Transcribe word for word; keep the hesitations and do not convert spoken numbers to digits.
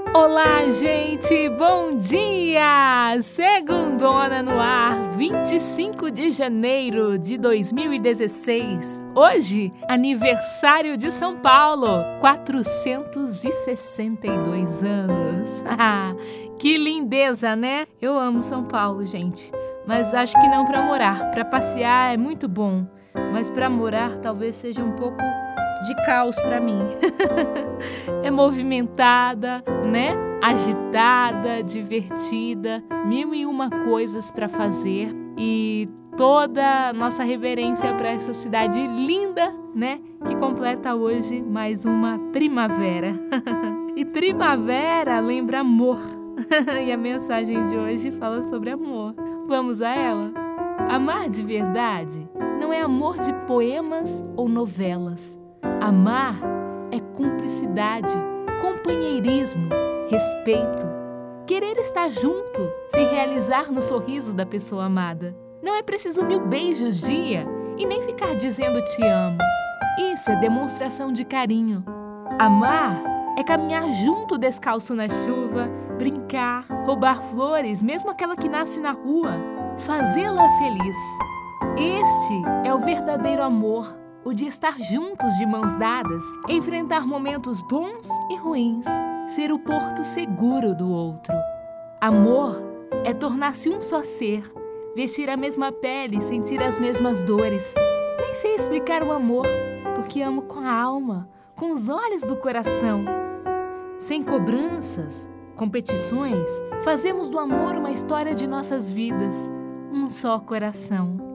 Olá, gente! Bom dia! Segundona no ar, vinte e cinco de janeiro de dois mil e dezesseis. Hoje, aniversário de São Paulo, quatrocentos e sessenta e dois anos. Que lindeza, né? Eu amo São Paulo, gente. Mas acho que não para morar. Para passear é muito bom, mas para morar talvez seja um pouco de caos para mim. É movimentada, né? Agitada, divertida, mil e uma coisas para fazer e toda a nossa reverência para essa cidade linda, né? Que completa hoje mais uma primavera. E primavera lembra amor. E a mensagem de hoje fala sobre amor. Vamos a ela? Amar de verdade não é amor de poemas ou novelas. Amar é cumplicidade, companheirismo, respeito. Querer estar junto, se realizar no sorriso da pessoa amada. Não é preciso mil beijos dia e nem ficar dizendo te amo. Isso é demonstração de carinho. Amar é caminhar junto descalço na chuva, brincar, roubar flores, mesmo aquela que nasce na rua, fazê-la feliz. Este é o verdadeiro amor. O de estar juntos de mãos dadas, enfrentar momentos bons e ruins, ser o porto seguro do outro. Amor é tornar-se um só ser, vestir a mesma pele, sentir as mesmas dores. Nem sei explicar o amor, porque amo com a alma, com os olhos do coração. Sem cobranças, competições, fazemos do amor uma história de nossas vidas, um só coração.